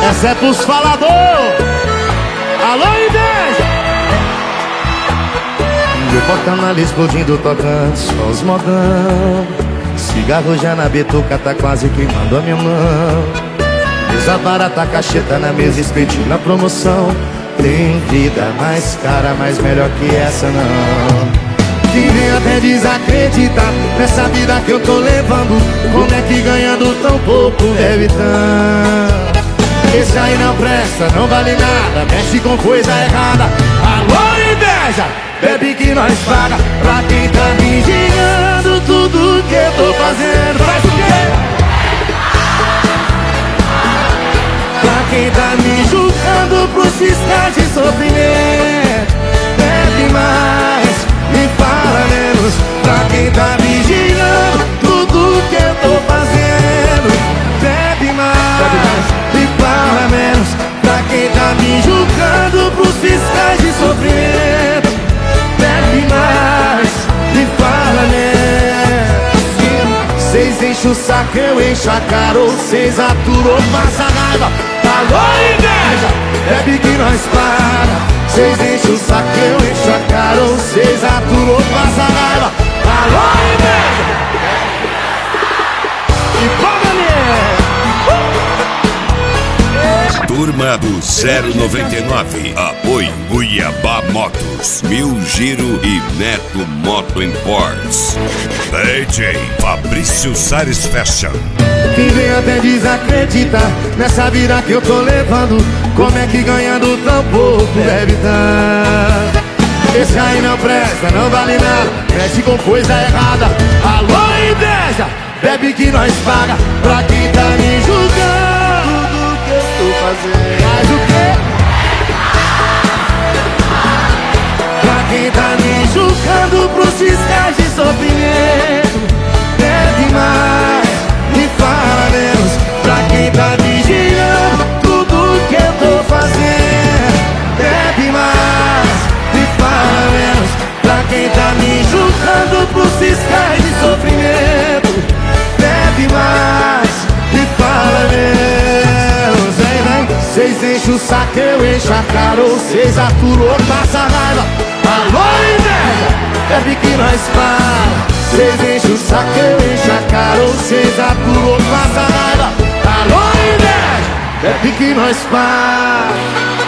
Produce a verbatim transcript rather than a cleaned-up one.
Essa é pros falador. Alô, inveja. Meu porta-mala explodindo, tocando só os modão. Cigarro já na bituca, tá quase queimando a minha mão. Mesa barata, cacheta na mesa, expedindo na promoção. Tem vida mais cara, mas melhor que essa não. Quem vem até desacreditar nessa vida que eu tô levando. Como é que ganhando tão pouco deve tanto? Esse aí não presta, não vale nada, mexe com coisa errada. Alô, inveja, bebe que nós paga. Pra quem tá vigiando tudo que eu tô fazendo. Faz o quê? Pra quem tá me julgando pros fiscais de sofrimento. Bebe mais, me fala menos. Pra quem tá vigiando tudo que eu tô fazendo. Bebe mais, bebe mais, me fala menos. Pra quem tá me julgando pros fiscais de sofrimento. Bebe mais, me fala menos. Cês enchem o saco, eu encho a cara. Ou cês aturam, passa raiva. Alô, inveja, bebe que nós paga. Cês enchem o saco, eu encho a cara. Ou cês aturam, passa raiva. Alô, inveja. E paga Turma do zero noventa e nove. Apoio Cuiabá Motos, Mil Giro e Neto Moto Imports. D J Fabrício Salles Fashion. Quem vem até desacreditar nessa vida que eu tô levando. Como é que ganhando tão pouco deve dar? Esse aí não presta, não vale nada, mexe com coisa errada. Alô, inveja, bebe que nós paga. Pra quem tá me julgando do que eu tô fazendo. Faz o quê? Pra quem tá me julgando pros fiscais de sofrimento. Bebe mais, me fala menos. Pra quem tá vigiando tudo que eu tô fazendo. Bebe mais, me fala menos. Pra quem tá me julgando pros fiscais de sofrimento. Bebe mais, me fala menos. Vem, vem. Cês enchem o saco, eu encho a cara. Ou cês aturam, ou passa raiva. Alô, inveja, bebe que nós paga. Cês enchem o saco, eu encho a cara. Ou cês aturam, ou passa raiva. Alô, inveja, bebe que nós paga.